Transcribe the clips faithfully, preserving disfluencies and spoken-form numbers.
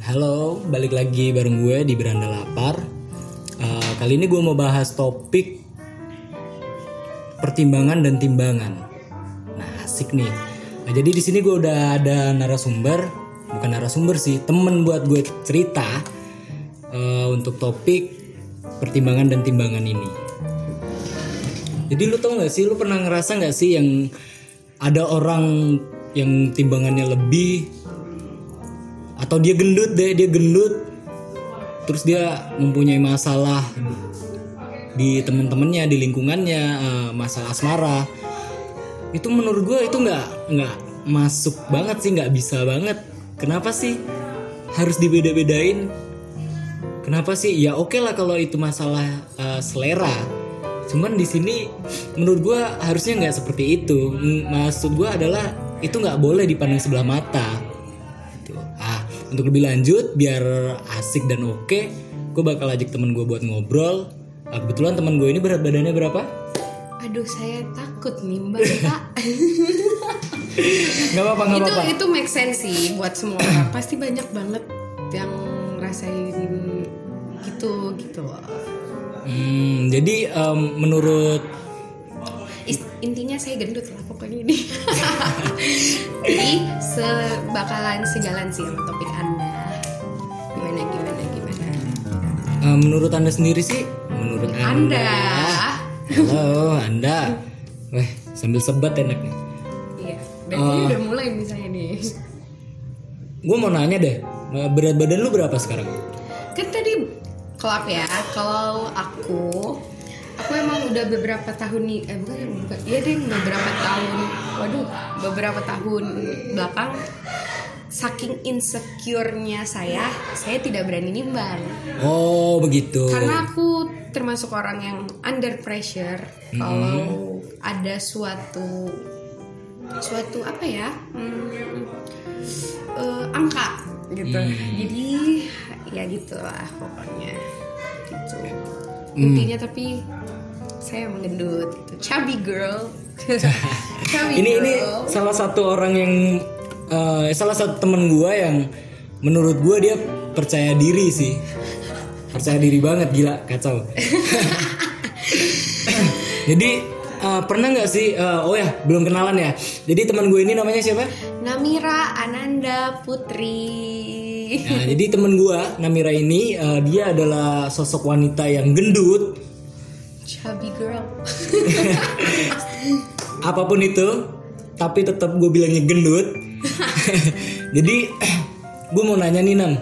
Halo, balik lagi bareng gue di Beranda Lapar. uh, Kali ini gue mau bahas topik pertimbangan dan timbangan. Nah, asik nih. Nah, jadi di sini gue udah ada narasumber, bukan narasumber sih, temen buat gue cerita uh, untuk topik pertimbangan dan timbangan ini. Jadi lu tau gak sih, lu pernah ngerasa gak sih yang ada orang yang timbangannya lebih, atau dia gendut deh, dia gendut terus dia mempunyai masalah di teman-temannya, di lingkungannya, uh, masalah asmara. Itu menurut gue itu nggak nggak masuk banget sih, nggak bisa banget. Kenapa sih harus dibeda-bedain? Kenapa sih? Ya oke lah kalau itu masalah uh, selera. Cuman di sini menurut gue harusnya nggak seperti itu. Maksud gue adalah itu nggak boleh dipandang sebelah mata. Untuk lebih lanjut, biar asik dan oke, gue bakal ajak temen gue buat ngobrol. Nah, kebetulan temen gue ini berat badannya berapa? Aduh, saya takut nih mbak Kak. Gak apa-apa, gak itu, apa-apa. Itu make sense sih buat semua orang. Pasti banyak banget yang ngerasain gitu gitu loh. Hmm, jadi um, menurut intinya saya gendut lah pokoknya ini. Jadi sebakalan sejalan sih sama topik Anda. Gimana gimana gimana. Um, menurut Anda sendiri sih? Menurut Anda. Anda. Halo Anda. Weh, sambil sebat enak nih. Iya. Dan uh, ini udah mulai misalnya nih. Gue mau nanya deh, berat badan lu berapa sekarang? Kan tadi kelap ya. Kalau aku Aku emang udah beberapa tahun nih, eh bukan, bukan, iya deh beberapa tahun, waduh, beberapa tahun belakang, saking insecure-nya saya, saya tidak berani nimbang. Oh begitu. Karena aku termasuk orang yang under pressure, hmm. kalau ada suatu, suatu apa ya, hmm, uh, angka gitu, hmm. jadi ya gitulah pokoknya, gitu. Intinya hmm. tapi saya menggendut gitu. Chubby girl. Chubby ini girl. ini salah satu orang yang uh, salah satu temen gue yang menurut gue dia percaya diri sih. Percaya diri banget, gila, kacau. Jadi uh, pernah nggak sih uh, oh ya belum kenalan ya. Jadi teman gue ini namanya siapa? Namira Ananda Putri. Nah, jadi temen gue Namira ini uh, dia adalah sosok wanita yang gendut, chubby girl. apapun itu, tapi tetap gue bilangnya gendut. Jadi gue mau nanya nih Nam,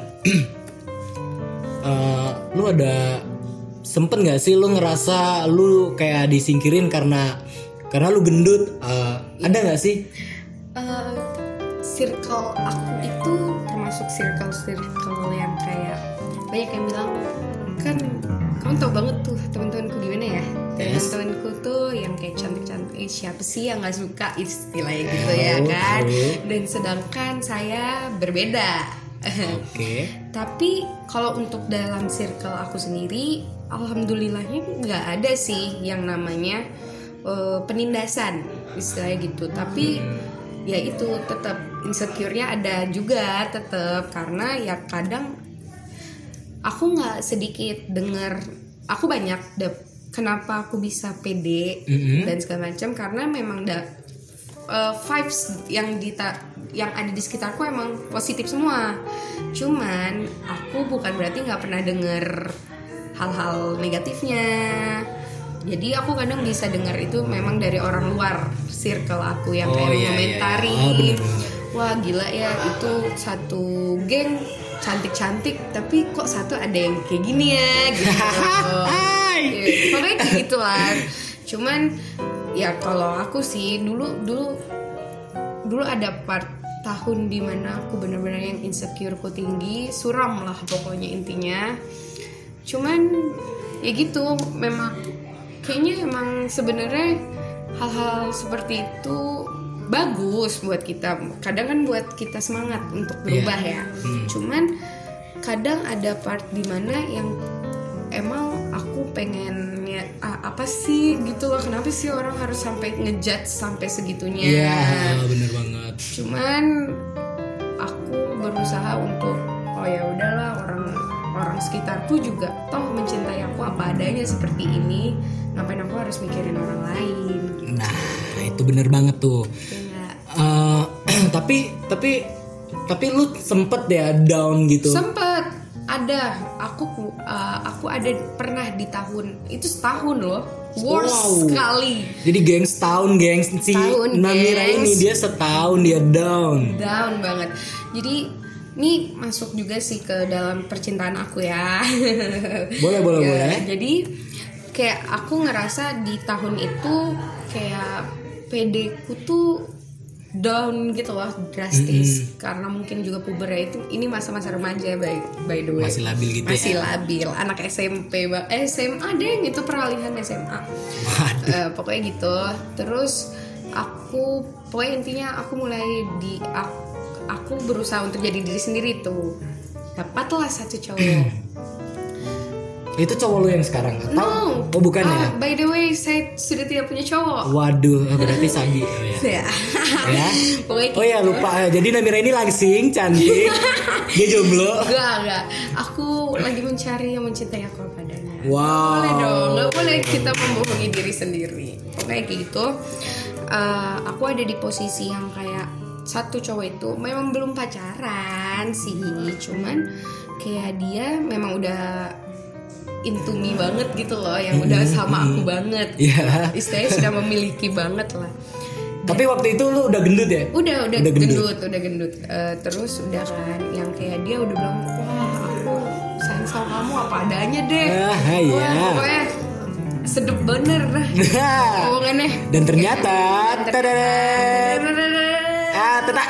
uh, lu ada sempet nggak sih lu ngerasa lu kayak disingkirin karena karena lu gendut? Uh, ada nggak sih? Uh, circle aku itu termasuk circle-circle yang kayak banyak yang bilang, kan kamu tau banget tuh teman-temanku gimana ya, yes. teman-temanku tuh yang kayak cantik-cantik, eh, siapa sih yang nggak suka istilahnya gitu oh, ya kan, oh. Dan sedangkan saya berbeda. Oke. Okay. Tapi kalau untuk dalam circle aku sendiri, alhamdulillahnya nggak ada sih yang namanya uh, penindasan istilahnya gitu, tapi ya itu tetap insecure-nya ada juga tetap, karena ya kadang aku nggak sedikit dengar, aku banyak dap, kenapa aku bisa pede mm-hmm. dan segala macam, karena memang da, uh, vibes yang di yang ada di sekitarku emang positif semua. Cuman aku bukan berarti nggak pernah dengar hal-hal negatifnya. Jadi aku kadang bisa dengar itu memang dari orang luar circle aku yang oh, kayak iya, komentari, iya, iya. Wah gila ya itu satu geng cantik-cantik, tapi kok satu ada yang kayak gini ya gitu. Ya, pokoknya kayak gitu lah. Cuman ya kalau aku sih dulu dulu dulu ada part tahun dimana aku benar-benar yang insecureku tinggi, suram lah pokoknya intinya. Cuman ya gitu, memang kayaknya emang sebenarnya hal-hal seperti itu bagus buat kita. Kadang kan buat kita semangat untuk berubah yeah. ya. Hmm. Cuman kadang ada part dimana yang emang aku pengennya ah, apa sih gitu loh. Kenapa sih orang harus sampai ngejudge sampai segitunya? Iya, yeah, bener banget. Cuman aku berusaha untuk oh ya udahlah, orang orang sekitarku juga toh mencintai aku apa adanya seperti ini, ngapain aku harus mikirin orang lain gitu. Nah itu bener banget tuh ya, uh, tapi tapi tapi lu sempet ya down gitu? Sempet ada, aku uh, aku ada pernah di tahun itu setahun loh, worst wow. sekali. Jadi geng setahun geng si Setahun, Namira gengs. ini dia setahun dia down. Down banget. Jadi ini masuk juga sih ke dalam percintaan aku ya. Boleh boleh ya, boleh. Jadi kayak aku ngerasa di tahun itu kayak P D-ku tuh down gitu loh, drastis. Mm-hmm. Karena mungkin juga puber ya, itu ini masa-masa remaja by, by the way. Masih labil gitu Masih ya. labil, anak S M P, eh, S M A deh gitu, peralihan S M A. Uh, pokoknya gitu. Terus aku pokoknya intinya aku mulai di aku, aku berusaha untuk jadi diri sendiri tuh. Dapatlah satu cowok. Itu cowok lu yang sekarang atau? No. Oh bukan ah, ya? By the way, saya sudah tidak punya cowok. Waduh, berarti Sabi. Oh ya. ya. Pokoknya oh ya gitu. lupa. Jadi Namira ini langsing, cantik. Dia jomblo. Enggak, enggak. Aku lagi mencari yang mencintai aku apa adanya. Wow. Gak boleh dong, gak boleh kita membohongi diri sendiri. Pokoknya kayak gitu. Uh, aku ada di posisi yang kayak satu cowok itu memang belum pacaran sih, cuman kayak dia memang udah into me banget gitu loh, yang udah sama aku banget. Yeah. Istilahnya sudah memiliki banget lah. Dan tapi waktu itu lu udah gendut ya? Udah, udah, udah gendut. gendut, udah gendut. Uh, terus udah kan, yang kayak dia udah bilang, wah aku sayang sama kamu apa adanya deh. Ah, wah, iya. pokoknya sedep bener omongannya. Dan ternyata, tadadan, ah, tetak.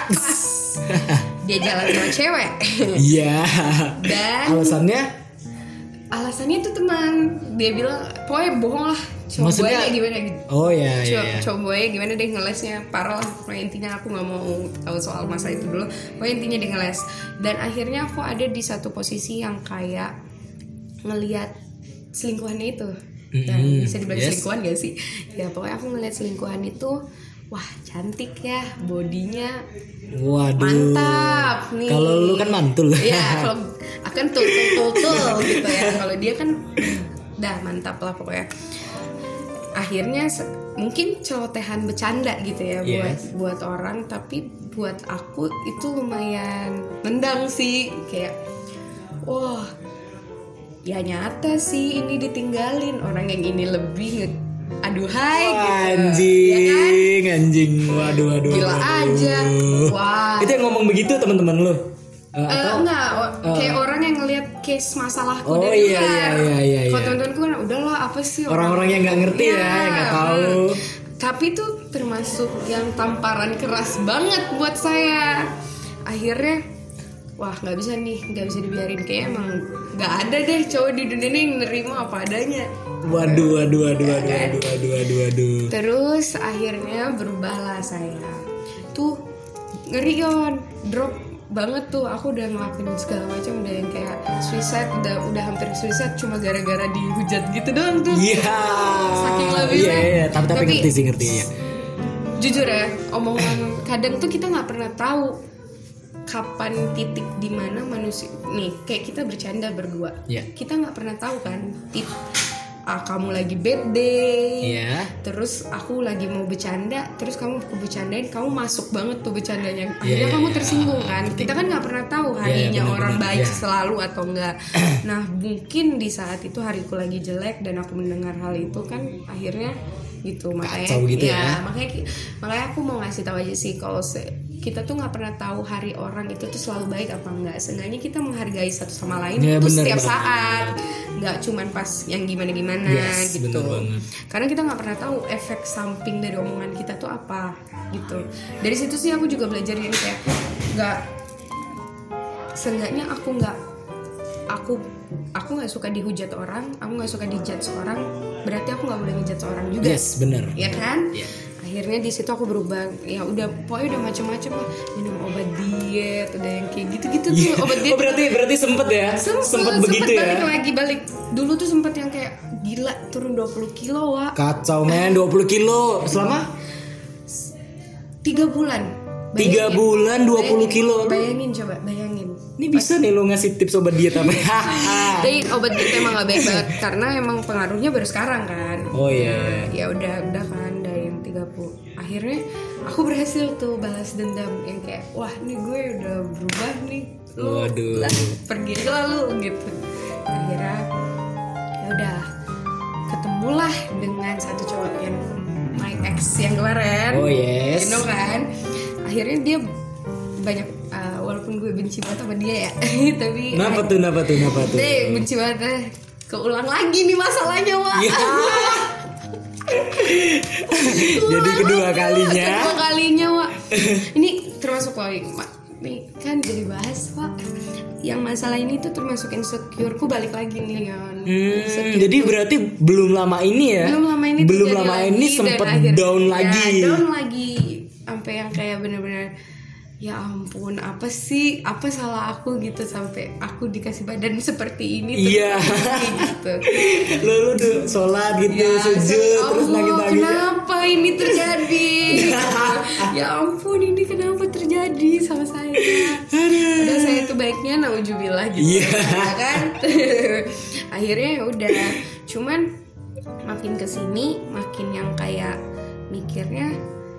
Dia jalan sama cewek. Iya. Dan alasannya? Alasannya itu teman, dia bilang pokoknya bohong lah, coba Maksudnya, aja gimana gitu. Oh iya iya. Co- coba aja gimana deh ngelesnya, parah lah. Pokoknya intinya aku nggak mau tahu soal masa itu dulu. Pokoknya intinya dia ngeles. Dan akhirnya aku ada di satu posisi yang kayak ngelihat selingkuhannya itu. Mm-hmm. Dan bisa dibilang yes. selingkuhan gak sih? Ya pokoknya aku ngelihat selingkuhan itu, wah cantik ya, bodinya. Waduh. Mantap nih. Kalau lu kan mantul. Iya, kalau akan tul tul tul tul gitu ya. Kalau dia kan dah mantap lah pokoknya. Akhirnya mungkin celotehan bercanda gitu ya buat yes. buat orang, tapi buat aku itu lumayan nendang sih, kayak wah ya nyata sih ini ditinggalin orang yang ini lebih nge- aduhai oh, gitu. anjing Ya kan? anjing waduh waduh gila waduh. aja. Wah, itu yang ngomong begitu teman-teman lu? Uh, Uh, atau enggak, uh, kayak orang yang ngelihat case masalahku oh, dari iya, luar. iya, iya, iya, Kalau iya. teman-temanku kan udahlah apa sih orang-orang yang nggak ngerti ya, yang nggak tahu. Hmm. Tapi itu termasuk yang tamparan keras banget buat saya. Akhirnya, wah nggak bisa nih, nggak bisa dibiarin, kayak emang nggak ada deh cowok di dunia ini yang nerima apa adanya. Waduh, waduh, waduh, waduh, waduh, waduh, waduh, waduh. Terus akhirnya berubahlah saya. Tuh ngeri Yon, drop banget tuh, aku udah ngelakuin segala macam, udah yang kayak suicide, udah udah hampir suicide cuma gara-gara dihujat gitu doang tuh. Iya. Saking labilnya. Iya, iya, tapi tapi ngerti sih ngerti ya. Jujur ya, omongan kadang tuh kita nggak pernah tahu kapan titik di mana manusia nih, kayak kita bercanda berdua. Yeah. Kita nggak pernah tahu kan tip ah, kamu lagi bad day, yeah. terus aku lagi mau bercanda, terus kamu aku bercandain, kamu masuk banget tuh bercandanya, akhirnya yeah, kamu yeah, tersinggung yeah. kan. Kita kan nggak pernah tahu Yeah, harinya yeah, orang bener-bener. baik Yeah. selalu atau enggak. Nah mungkin di saat itu hariku lagi jelek dan aku mendengar hal itu kan, akhirnya gitu, makanya Kacau gitu ya, ya makanya makanya aku mau ngasih tahu aja sih, kalau se- kita tuh nggak pernah tahu hari orang itu tuh selalu baik apa enggak. Seenggaknya kita menghargai satu sama lain ya, tuh bener, setiap bener. saat, nggak cuman pas yang gimana-gimana Yes, gitu. bener banget. Karena kita nggak pernah tahu efek samping dari omongan kita tuh apa gitu. Dari situ sih aku juga belajar ini, kayak nggak, seenggaknya aku nggak aku aku nggak suka dihujat orang, aku nggak suka dijudge orang, berarti aku nggak boleh ngejudge orang juga. Yes, bener. Ya kan? Yeah. Akhirnya di situ aku berubah, ya udah pokoknya udah macam-macam lah, minum obat diet, udah yang kayak gitu-gitu tuh. Yeah. Obat diet Oh berarti berarti sempet ya? sempet, Sempet begitu sempet ya? balik lagi balik dulu tuh sempet yang kayak gila turun dua puluh kilo Wak. Kacau men, dua puluh kilo selama tiga bulan. tiga bulan dua puluh kilo. Bayangin coba, bayangin Ini bisa nih lo ngasih tips obat diet apa? Tapi obat diet emang gak baik banget karena emang pengaruhnya baru sekarang kan. Oh iya. Ya udah udah kan dari yang tiga puluh. Akhirnya aku berhasil tuh balas dendam yang kayak wah nih gue udah berubah nih. Lu Waduh. lah, pergi aja lah lu gitu. Akhirnya ya udah ketemulah dengan satu cowok yang my ex yang kemarin. Oh yes. You know kan. Akhirnya dia banyak uh, walaupun gue benci banget sama dia ya tapi Kenapa tuh, kenapa tuh, kenapa tuh? deh benci banget deh. Keulang lagi nih masalahnya Wak. Ya. Jadi kedua kalinya. Kedua kalinya Wak. Ini termasuk lagi Mak. Nih kan jadi bahas Wak. Yang masalah ini tuh termasuk insecureku balik lagi nih Yon. Hmm, jadi berarti belum lama ini ya? Belum lama ini belum terjadi lama lagi, ini dan sempet akhirnya- down ya, lagi. down lagi sampai yang kayak bener-bener ya ampun apa sih apa salah aku gitu sampai aku dikasih badan seperti ini terus Iya. gitu. Lo lu tuh sholat gitu, Ya, sujud terus Allah, nangis-nangis. kenapa ini terjadi? Ya ampun ini kenapa terjadi sama saya? Padahal saya itu baiknya naujubillah gitu. Iya. Ya kan? Akhirnya ya udah. Cuman makin kesini makin yang kayak mikirnya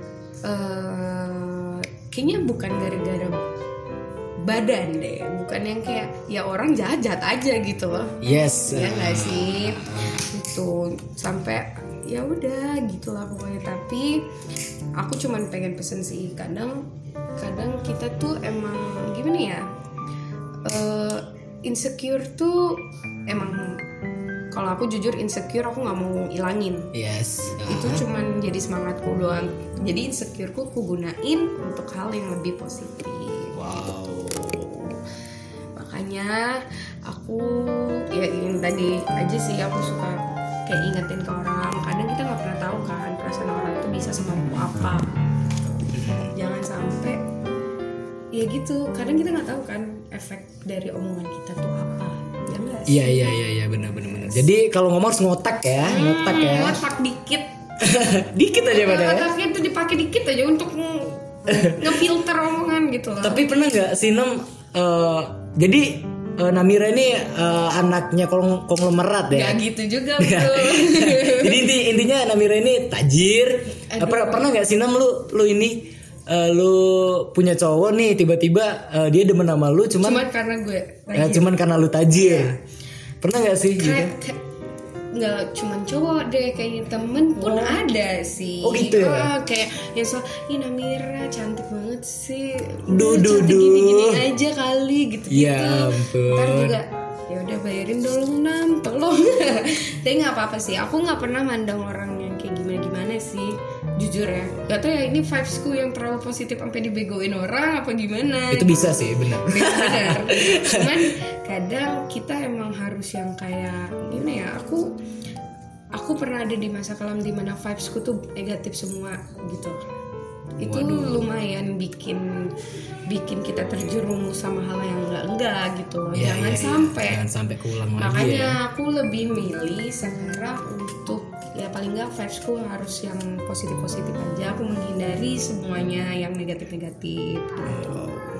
eh, kayaknya bukan gara-gara badan deh, bukan yang kayak ya orang jahat-jahat aja gitu loh. Yes. Ya nggak sih itu sampai ya udah gitulah pokoknya. Tapi aku cuman pengen pesen sih kadang kadang kita tuh emang gimana ya uh, insecure tuh emang kalau aku jujur insecure aku nggak mau ilangin. Yes. Itu cuman jadi semangatku doang. Jadi insecureku aku gunain untuk hal yang lebih positif. Wow. Makanya aku ya yang tadi aja sih aku suka kayak ingetin ke orang. Kadang kita nggak pernah tahu kan perasaan orang tuh bisa semampu apa. Jangan sampai ya gitu. Kadang kita nggak tahu kan efek dari omongan kita tuh apa. Ya nggak sih? Iya iya iya iya benar benar benar. Jadi kalau ngomong harus ngotak ya, Hmm, ngotak ya. ngotak dikit. Dikit aja padahal. ya. Otaknya tuh dipakai dikit aja untuk nge- ngefilter omongan gitu loh. Tapi pernah nggak sih Nem? eh, jadi eh, Namira ini eh, anaknya kong- konglomerat ya. Gak gitu juga bro. Jadi inti, intinya Namira ini tajir. Eh, pernah pernah nggak sih Nem lu lu ini eh, lu punya cowok nih tiba-tiba eh, dia demen sama lu cuman Cuman karena gue eh, cuman karena lu tajir. Pernah nggak sih gitu? kayak kayak- nggak cuman cowok deh kayaknya temen pun ada sih. Oh, gitu ya? Ah, kayak yang so ih Namira cantik banget sih. Duh, Udah, duh, cantik duh. gini-gini aja kali gitu gitu. Ya ampun. Ntar juga ya udah bayarin dong Nam tolong. Tapi nggak apa-apa sih. Aku nggak pernah mandang orang yang kayak gimana-gimana sih. Jujur ya. Gak tau ya ini vibesku yang terlalu positif sampai dibegoin orang apa gimana. Itu bisa sih benar. Benar. Cuman kadang kita emang harus yang kayak gimana ya, aku aku pernah ada di masa kelam di mana vibesku tuh negatif semua gitu. Itu Waduh. lumayan bikin bikin kita terjerumus sama hal yang enggak-enggak gitu loh. Iya, Jangan iya, iya. sampai. Jangan sampai keulang lagi Makanya ya. aku lebih milih sekarang untuk ya paling nggak vibesku harus yang positif-positif aja. Aku menghindari semuanya yang negatif-negatif gitu.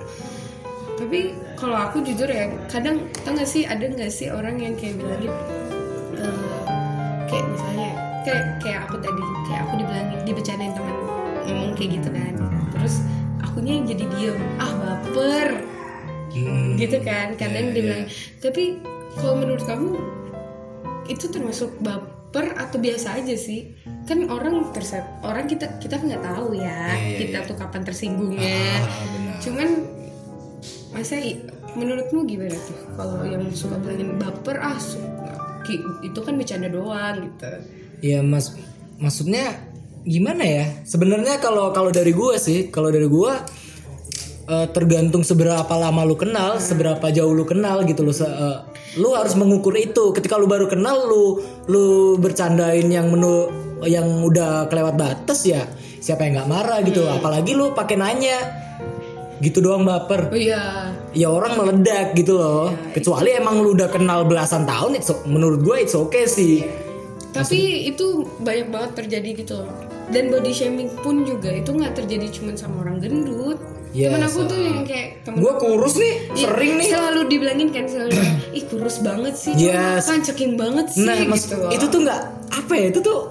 Tapi kalau aku jujur ya kadang tau gak sih ada nggak sih orang yang kayak bilangin eh, kayak misalnya kayak kayak aku tadi kayak aku dibilangin dibecandain teman ngomong kayak gitu kan. Terus akunya yang jadi diem ah baper. Hmm. Gitu kan kadang Yeah, dia bilang tapi kalau menurut kamu itu termasuk baper atau biasa aja sih kan orang terset orang kita kita nggak tahu ya Yeah, yeah, kita yeah. tuh kapan tersinggungnya Ah, benar. cuman masa i- menurutmu gimana tuh kalau yang suka bilangin baper ah su- ki- itu kan bercanda doang gitu. Ya mas, maksudnya gimana ya? Sebenarnya kalau kalau dari gue sih, kalau dari gue eh, tergantung seberapa lama lu kenal, seberapa jauh lu kenal gitu loh. Se- eh, lu harus mengukur itu. Ketika lu baru kenal, lu lu bercandain yang menu yang udah kelewat batas ya, siapa yang nggak marah gitu. Apalagi lu pakai nanya, gitu doang baper. Oh iya. Ya orang meledak gitu loh. Kecuali emang lu udah kenal belasan tahun, it's, menurut gue it's okay sih. Tapi itu banyak banget terjadi gitu loh. Dan body shaming pun juga itu nggak terjadi cuma sama orang gendut. Yes, temen aku uh, tuh yang kayak temen gue kurus nih, ya, sering nih. Selalu dibilangin kan, selalu ih kurus banget sih, yes. kan ceking banget sih. Nah, mas, gitu itu tuh nggak apa ya, itu tuh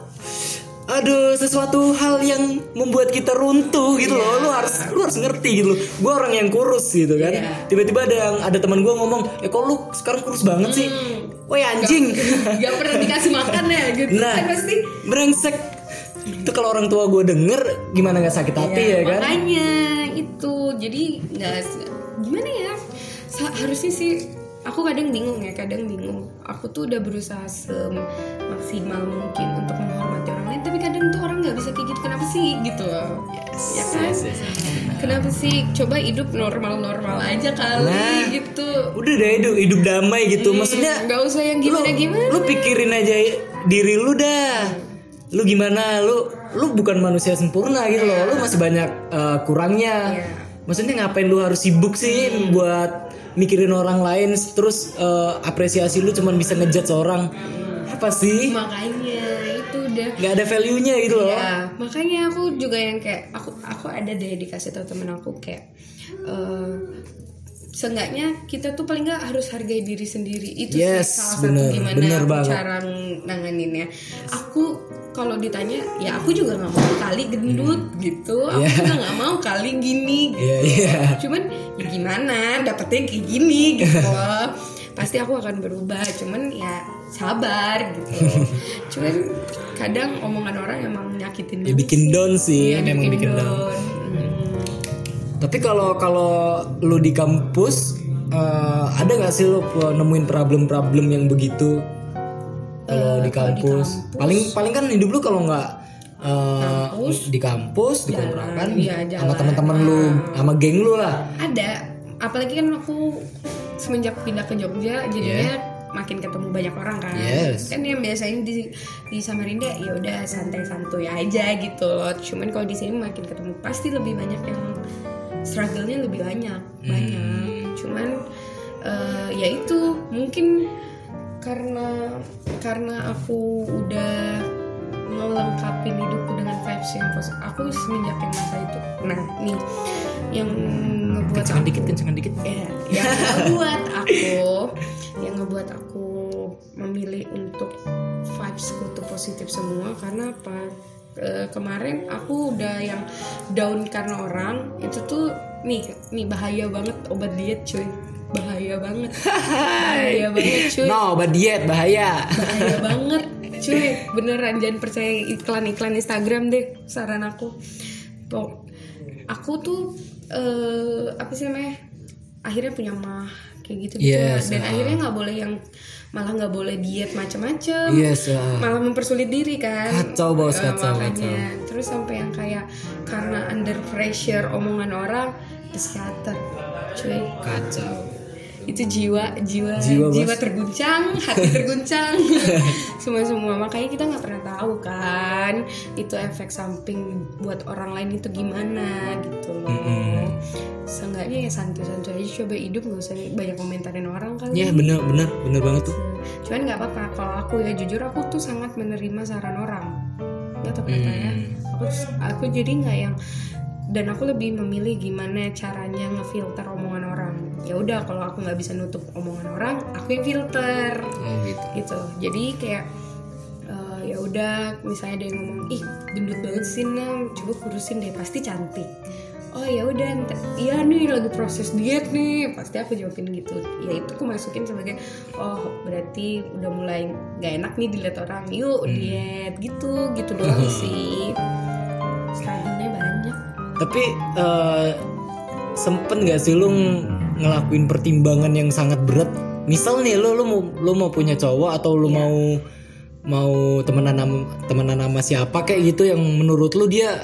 aduh sesuatu hal yang membuat kita runtuh gitu yeah. loh. Lu harus lu harus ngerti gitu loh. Gue orang yang kurus gitu kan. Yeah. Tiba-tiba ada yang ada teman gue ngomong, "Eh kok lu sekarang kurus banget sih?" Hmm. Woi anjing. Gak, gak pernah dikasih makan ya gitu. Nah, kan pasti brengsek. Itu kalau orang tua gue denger gimana nggak sakit hati yeah, ya kan? Makanya itu. Jadi nggak gimana ya? Harusnya sih aku kadang bingung ya, kadang bingung. Aku tuh udah berusaha semaksimal mungkin untuk menghormati orang lain, tapi kadang tuh orang nggak bisa kayak gitu. Kenapa sih gitu? Yes, ya kan? Yes, yes, yes. Kenapa sih? Coba hidup normal-normal aja kali nah, gitu. Udah deh hidup hidup damai gitu. Hmm, maksudnya nggak usah yang gimana-gimana. Lu, lu pikirin aja diri lu dah. Lu gimana? Lu lu bukan manusia sempurna gitu loh. Lu masih banyak uh, kurangnya. Yeah. Maksudnya ngapain lu harus sibuk sih hmm. buat mikirin orang lain, terus uh, apresiasi lu cuman bisa ngejudge orang. Apa sih? Makanya itu udah nggak ada value-nya gitu loh. Ya, makanya aku juga yang kayak aku aku ada deh dikasih tau temen aku kayak uh, seenggaknya kita tuh paling nggak harus hargai diri sendiri. Itu yes, sih salah bener, satu gimana bener cara nanganinnya. Aku kalau ditanya ya aku juga nggak mau kali gendut hmm. gitu, aku yeah. juga nggak mau kali gini gitu. Yeah, yeah. Cuman ya gimana dapetnya kayak gini gitu loh. Pasti aku akan berubah, cuman ya sabar gitu. Cuman kadang omongan orang emang nyakitin ya, bikin down sih, ya, memang bikin, bikin down. down. Hmm. Tapi kalau kalau lu di kampus uh, ada nggak sih lu nemuin problem-problem yang begitu? Kalau uh, di, di kampus paling paling kan hidup lu kalau nggak uh, di kampus di kontrakan ya, sama teman-teman lu sama geng lu lah. Ada, apalagi kan aku semenjak pindah ke Jogja jadinya yeah. makin ketemu banyak orang kan. Yes. Kan yang biasanya di di Samarinda ya udah santai-santuy aja gitu loh. Cuman kalau di sini makin ketemu pasti lebih banyak yang struggle-nya lebih banyak hmm. banyak. Cuman uh, ya itu mungkin karena karena aku udah melengkapi hidupku dengan vibes yang positif. Aku semenjak yang masa itu, nah nih yang ngebuat kencengan dikit kencengan dikit ya, yang ngebuat aku yang ngebuat aku memilih untuk vibesku tuh positif semua. Karena apa? E, kemarin aku udah yang down karena orang itu tuh nih nih bahaya banget obat diet cuy. Bahaya banget. Bahaya banget cuy. No, obat diet bahaya. Bahaya banget cuy. Beneran jangan percaya iklan-iklan Instagram deh, saran aku. Tuh, aku tuh uh, apa sih namanya? Akhirnya punya mah kayak gitu gitu. Yes, dan uh. akhirnya nggak boleh yang malah nggak boleh diet macam-macam. Yes, uh. Malah mempersulit diri kan. Kacau bos, kacau, uh, makanya. kacau. Terus sampai yang kayak karena under pressure omongan orang psikiater. Cuy, kacau. Itu jiwa jiwa jiwa, jiwa terguncang, hati terguncang, semua semua. Makanya kita nggak pernah tahu kan itu efek samping buat orang lain itu gimana gitu loh. Mm-hmm. Seenggaknya ya santai-santai aja, coba hidup, nggak usah banyak komentarin orang kali. Ya benar benar benar banget tuh. Cuman nggak apa-apa kalau aku ya jujur aku tuh sangat menerima saran orang. Ya tapi mm. ya aku aku jadi nggak yang, dan aku lebih memilih gimana caranya ngefilter omongan orang. Ya udah kalau aku nggak bisa nutup omongan orang, aku yang filter. Oh, gitu. Gitu. Jadi kayak uh, ya udah misalnya dia ngomong, ih gendut banget sih Nam, coba kurusin deh, pasti cantik. Oh ya udah, iya nih lagi proses diet nih, pasti aku jawabin gitu. Ya itu aku masukin sebagai oh berarti udah mulai nggak enak nih dilihat orang, yuk hmm. diet gitu gitu doang sih. Struggle-nya banyak. Tapi uh, sempet nggak sih lu ngelakuin pertimbangan yang sangat berat? Misal nih lu lu mau lu mau punya cowok atau lu yeah. mau mau temenan sama temenan sama siapa kayak gitu yang menurut lu dia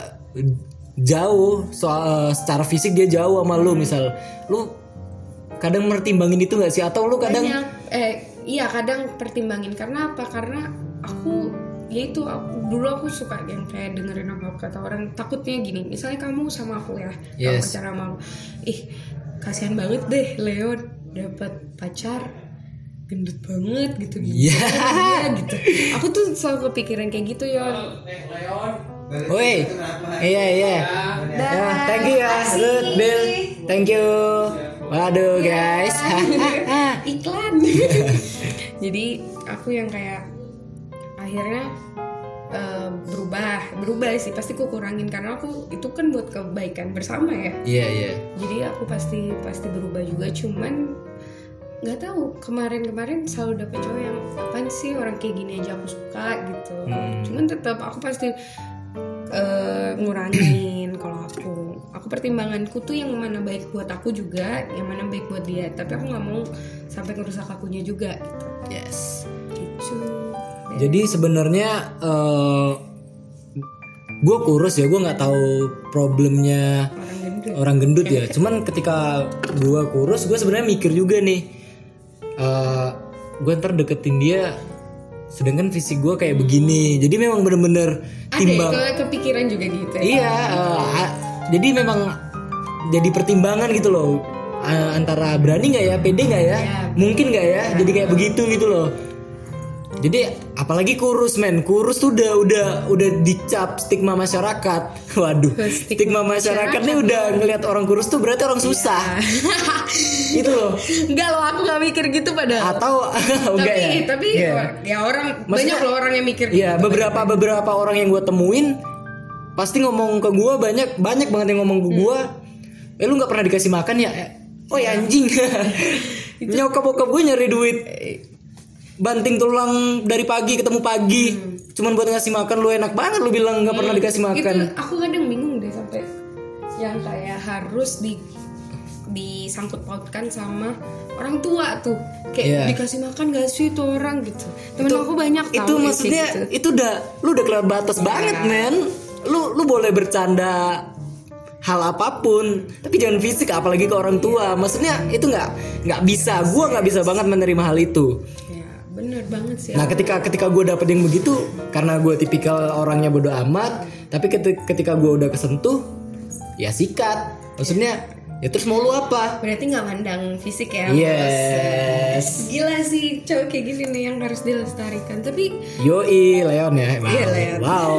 jauh soal secara fisik dia jauh sama lu, misal lu kadang mertimbangin itu nggak sih, atau lu kadang banyak, eh iya kadang pertimbangin. Karena apa? Karena aku ya itu aku, dulu aku suka yang kayak dengerin apa kata orang, takutnya gini, misalnya kamu sama aku ya, yes. kamu pacaran sama aku, ih kasihan banget deh Leon dapat pacar gendut banget gitu gitu, yeah. ya, gitu. Aku tuh selalu kepikiran kayak gitu ya. Woi, iya iya. Ya, thank you ya, Ruth, Bill, thank you. Waduh guys, iklan. Jadi aku yang kayak akhirnya uh, berubah, berubah sih pasti aku kurangin karena aku itu kan buat kebaikan bersama ya. Iya yeah, iya. Yeah. Jadi aku pasti pasti berubah juga, cuman nggak tahu kemarin-kemarin selalu dapet cowok yang apaan sih orang kayak gini aja aku suka gitu. Hmm. Cuman tetap aku pasti Uh, ngurangin kalau aku aku pertimbanganku tuh yang mana baik buat aku juga, yang mana baik buat dia, tapi aku nggak mau sampai ngerusak akunya juga gitu. Yes. Gitu. Jadi sebenarnya uh, gue kurus ya, gue nggak tahu problemnya orang gendut, orang gendut ya. Cuman ketika gue kurus, gue sebenarnya mikir juga nih, uh, gue ntar deketin dia sedangkan fisik gue kayak begini. Jadi memang bener-bener timbang. Ada ke, kepikiran juga gitu ya? Iya uh, jadi memang jadi pertimbangan gitu loh, uh, antara berani gak ya, pede gak ya, ya mungkin gak ya, ya jadi kayak begitu gitu loh. Jadi apalagi kurus men, kurus tuh udah udah udah dicap stigma masyarakat. Waduh, stigma, stigma masyarakat, masyarakat nih udah ngelihat orang kurus tuh berarti orang susah. Gitu loh. Enggak loh, aku nggak mikir gitu padahal. Atau enggak tapi, ya? Tapi yeah. ya orang maksudnya, banyak loh orang yang mikir. Iya, gitu, beberapa banyak. beberapa orang yang gue temuin pasti ngomong ke gue, banyak banyak banget yang ngomong ke gue. Hmm. Eh lu nggak pernah dikasih makan ya? Oh ya anjing. Nyokap bokap gue nyari duit banting tulang dari pagi ketemu pagi, hmm. cuman buat ngasih makan. Lu enak banget lu bilang nggak hmm. pernah dikasih makan. Itu aku kadang bingung deh sampai yang kayak harus di disangkut pautkan sama orang tua tuh kayak yeah. dikasih makan gak sih itu orang gitu. Temen aku banyak tahu itu maksudnya gitu. Itu udah lu udah kelewat batas yeah. banget men. Lu lu boleh bercanda hal apapun tapi jangan fisik, apalagi ke orang tua. Yeah. Maksudnya itu nggak nggak bisa, gue nggak bisa banget menerima hal itu. Bener banget sih. Nah ketika ketika gue dapet yang begitu, karena gue tipikal orangnya bodo amat, tapi ketika, ketika gue udah kesentuh, ya sikat. Maksudnya ya terus mau lu apa? Berarti nggak mandang fisik ya? Yes. Gila sih cowok kayak gini nih yang harus dilestarikan. Tapi yoi Leon ya. Wow. Iya Leon. Wow.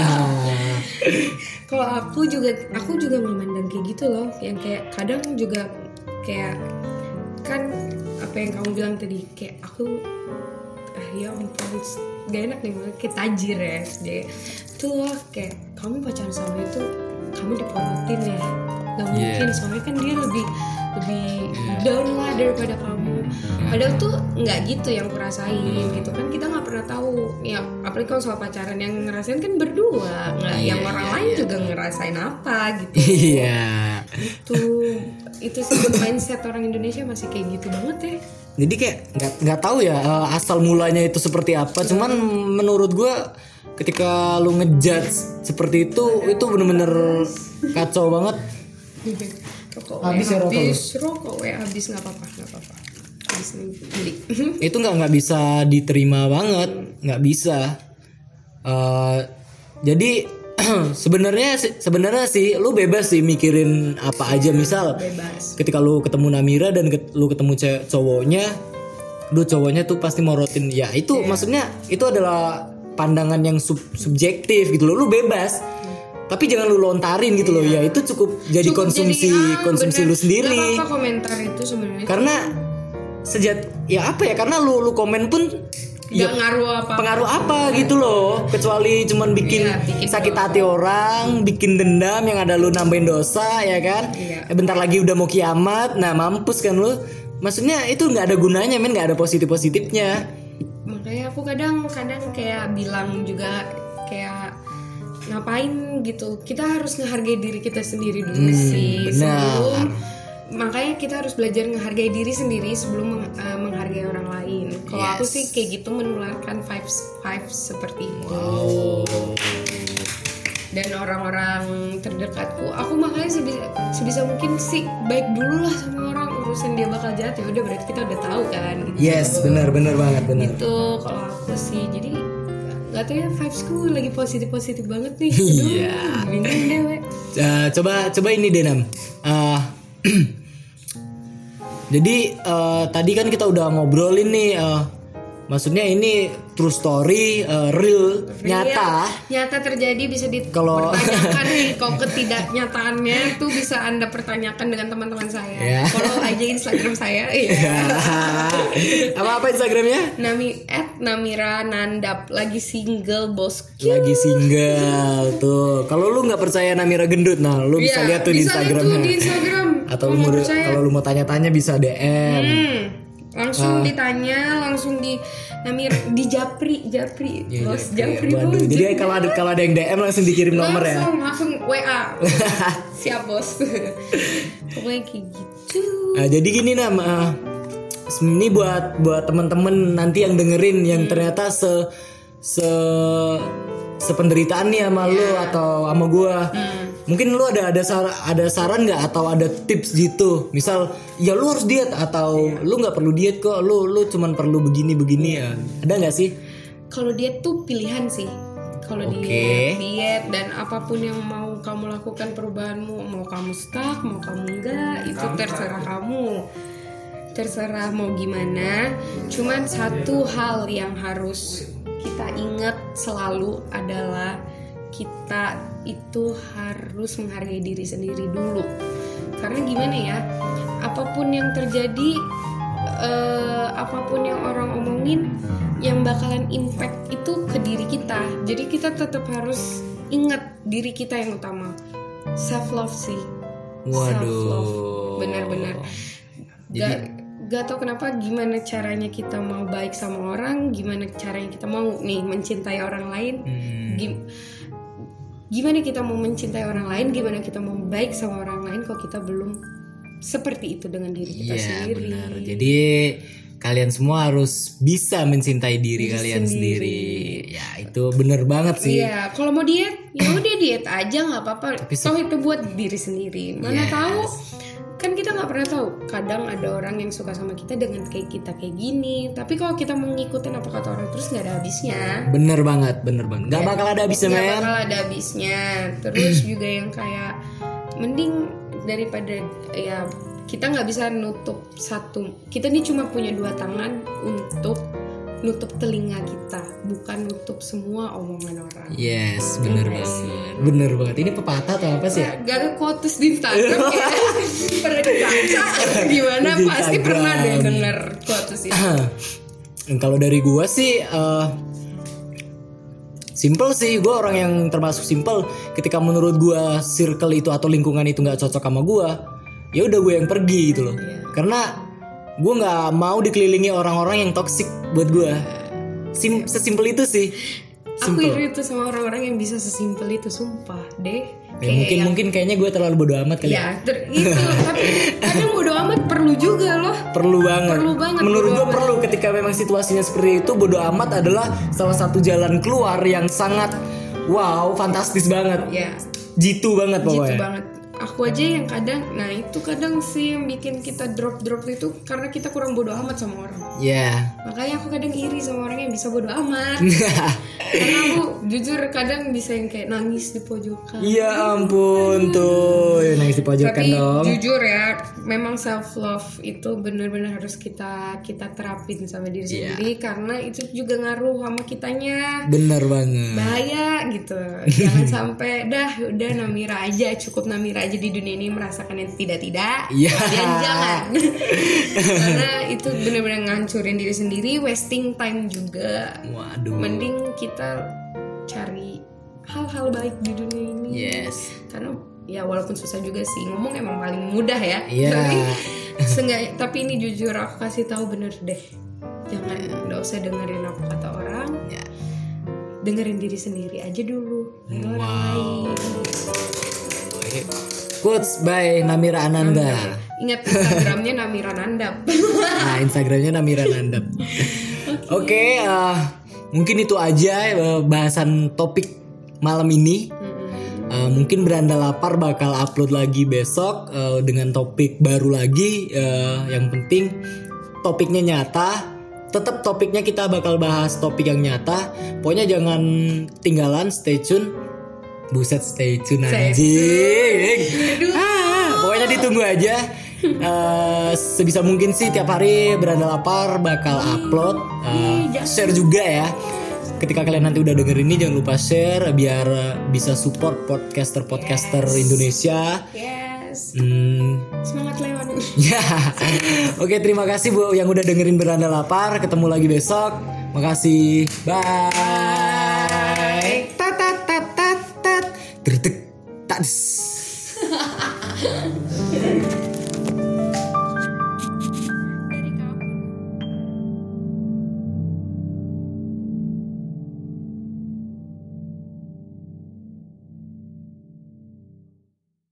Kalau aku juga aku juga memandang kayak gitu loh, yang kayak kadang juga kayak kan apa yang kamu bilang tadi, kayak aku ah ya ampun gak enak nih kayak tajir ya dia tuh loh, kayak kamu pacaran sama itu kamu diporotin ya, gak mungkin yeah. soalnya kan dia lebih lebih yeah. down lah daripada kamu. Padahal tuh nggak gitu yang kurasain gitu kan, kita nggak pernah tahu ya, apalagi kalau soal pacaran yang ngerasain kan berdua, nggak yeah, yang orang yeah, lain yeah. juga ngerasain apa gitu. Iya. Yeah. Itu itu sih mindset orang Indonesia masih kayak gitu banget ya. Jadi kayak nggak nggak tahu ya asal mulanya itu seperti apa. Yeah. Cuman menurut gue ketika lu ngejudge seperti itu Ada itu bener-bener kacau banget. Rokok habis ya rokok. Habis rokok ya habis nggak apa-apa nggak apa-apa. Habis beli. Itu nggak nggak bisa diterima banget, nggak bisa. Uh, jadi sebenarnya sebenarnya sih lu bebas sih mikirin apa aja, misal bebas. Ketika lu ketemu Namira dan ke, lu ketemu ce- cowoknya, lu cowoknya tuh pasti morotin. Ya itu yeah. maksudnya itu adalah pandangan yang sub, subjektif gitu loh. Lu bebas. Tapi jangan lu lontarin gitu loh. Iya. Ya itu cukup jadi cukup konsumsi jadi, ah, konsumsi bener. Lu sendiri. Gak apa-apa komentar itu sebenarnya. Karena sejat ya apa ya? Karena lu lu komen pun ya, ngaruh apa? Pengaruh apa gitu loh? Kecuali cuman bikin, ya, bikin sakit hati orang, bikin dendam yang ada lu nambahin dosa ya kan? Iya. Eh, bentar lagi udah mau kiamat. Nah, mampus kan lu. Maksudnya itu enggak ada gunanya, men, enggak ada positif-positifnya. Makanya aku kadang-kadang kayak bilang juga kayak ngapain gitu, kita harus ngehargai diri kita sendiri dulu hmm, sih benar. Sebelum makanya kita harus belajar menghargai diri sendiri sebelum meng, uh, menghargai orang lain. Kalau yes. aku sih kayak gitu, menularkan vibes vibes seperti itu. Wow. Dan orang-orang terdekatku, aku makanya sebisa, sebisa mungkin sih baik dulu lah sama orang. Urusan dia bakal jahat ya udah, berarti kita udah tahu kan gitu. Yes, benar benar banget benar. Itu kalau aku sih, jadi gak tau ya, vibesku lagi positif-positif banget nih. Iya. Bingung deh, we. Uh, coba coba ini Denam. Uh, jadi uh, tadi kan kita udah ngobrolin nih uh, Maksudnya ini true story, uh, real, real, nyata. Nyata terjadi, bisa dipertanyakan nih. Kalau ketidaknyataannya tuh bisa Anda pertanyakan dengan teman-teman saya. Yeah. Follow aja Instagram saya. Yeah. Apa-apa Instagramnya? Nami at Namira Nandap. Lagi single bosku. Lagi single tuh. Kalau lu nggak percaya Namira gendut, nah lu bisa yeah, lihat tuh di Instagramnya. Di Instagram. Atau lu mau kalau lu mau tanya-tanya bisa D M. Hmm. Langsung uh, ditanya, langsung di Namir di Japri, Japri, iya, bos iya, Japri. Iya, bos. Jadi kalau ada kalau ada yang D M langsung dikirim langsung, nomor ya. Langsung langsung W A. Siap bos. Pokoknya kayak gitu. Nah, jadi gini Nam, uh, ini buat buat teman-teman nanti yang dengerin yang hmm. ternyata se se sependeritaan nih sama yeah. lu atau sama gua. Hmm. Mungkin lu ada ada sar, ada saran nggak atau ada tips gitu, misal ya lu harus diet atau yeah. lu nggak perlu diet kok, lu lu cuman perlu begini begini ya, ada nggak sih? Kalau diet tuh pilihan sih, kalau okay. diet diet dan apapun yang mau kamu lakukan perubahanmu, mau kamu stuck mau kamu enggak, itu terserah kamu, terserah mau gimana. Cuman satu hal yang harus kita ingat selalu adalah kita itu harus menghargai diri sendiri dulu. Karena gimana ya, apapun yang terjadi, eh, apapun yang orang omongin, yang bakalan impact itu ke diri kita. Jadi kita tetap harus ingat diri kita yang utama. Self love sih. Waduh. Self love, benar-benar. Gak, gak tau kenapa gimana caranya kita mau baik sama orang, gimana caranya kita mau nih mencintai orang lain. Hmm. Gim- Gimana kita mau mencintai orang lain, gimana kita mau baik sama orang lain kalau kita belum seperti itu dengan diri kita yeah, sendiri. Benar. Jadi kalian semua harus bisa mencintai diri, diri kalian sendiri. sendiri. Ya itu benar banget sih. Iya, kalau mau diet, ya udah diet aja nggak apa-apa. Toh itu buat diri sendiri. Mana yes. tahu? Kan kita nggak pernah tahu. Kadang ada orang yang suka sama kita dengan kayak kita kayak gini. Tapi kalau kita mau ngikutin apa kata orang terus nggak ada habisnya. Bener banget, bener banget. Nggak ya, bakal ada habisnya, men. Nggak bakal ada habisnya. Terus juga yang kayak mending daripada ya kita nggak bisa nutup satu. Kita nih cuma punya dua tangan untuk nutup telinga kita, bukan nutup semua omongan orang. Yes, bener banget. Sih. Bener banget. Ini pepatah atau apa sih? Gak ada quotes di Instagram ya. Pernah dibaca gimana? Di pasti Instagram. Pernah deh denger quotes itu. Kalau dari gue sih, uh, simple sih. Gue orang yang termasuk simple. Ketika menurut gue circle itu atau lingkungan itu nggak cocok sama gue, ya udah gue yang pergi gitu loh. Yeah. Karena gue nggak mau dikelilingi orang-orang yang toksik buat gue. Sim- sesimpel itu sih. Simple. Aku iri itu sama orang-orang yang bisa sesimpel itu, sumpah deh. Ya, mungkin yang... mungkin kayaknya gue terlalu bodo amat kali. Ya, ter- itu. Tapi kadang bodo amat perlu juga loh. Perlu banget. Perlu banget. Menurut gue perlu ketika memang situasinya seperti itu. Bodo amat adalah salah satu jalan keluar yang sangat wow, fantastis banget. Ya. Jitu banget pokoknya. Jitu banget. Aku aja yang kadang, nah itu kadang sih yang bikin kita drop-drop itu karena kita kurang bodo amat sama orang. Iya. Yeah. Makanya aku kadang iri sama orang yang bisa bodo amat. Karena aku jujur kadang bisa yang kayak nangis di pojokan. Iya ampun tuh, nangis di pojokan tapi, dong. Tapi jujur ya, memang self love itu benar-benar harus kita kita terapin sama diri yeah. sendiri karena itu juga ngaruh sama kitanya. Bener banget. Bahaya gitu. Jangan sampai dah udah Namira aja, cukup Namira aja di dunia ini merasakan yang tidak-tidak. Iya. Dan jangan. Karena itu benar-benar ngancurin diri sendiri, wasting time juga. Waduh. Mending kita cari hal-hal baik di dunia ini. Yes. Karena ya walaupun susah juga sih, ngomong emang paling mudah ya. Iya. Tapi seenggaknya, tapi ini jujur aku kasih tahu bener deh. Jangan, nggak usah dengerin apa kata orang. Ya. Dengerin diri sendiri aja dulu. Wow. Orang lain. Quotes by Namira Ananda. Namira. Ingat Instagramnya Namira Nandap. Nah, Instagramnya Namira Nandap. Oke, okay. okay, uh, mungkin itu aja uh, bahasan topik malam ini. Mm-hmm. Uh, mungkin Beranda Lapar bakal upload lagi besok uh, dengan topik baru lagi. Uh, yang penting topiknya nyata. Tetap topiknya kita bakal bahas topik yang nyata. Pokoknya jangan tinggalan, stay tune. Buset, stay tune anjing. Ah, pokoknya ditunggu aja. uh, sebisa mungkin sih tiap hari Beranda Lapar bakal upload, uh, share juga ya. Ketika kalian nanti udah denger ini jangan lupa share biar bisa support podcaster-podcaster yes. Indonesia. Yes. Hmm. Semangat lewat. Ya. Oke, terima kasih Bu yang udah dengerin Beranda Lapar. Ketemu lagi besok. Makasih. Bye. Tat tat tat tat tat. Tertek. Tas.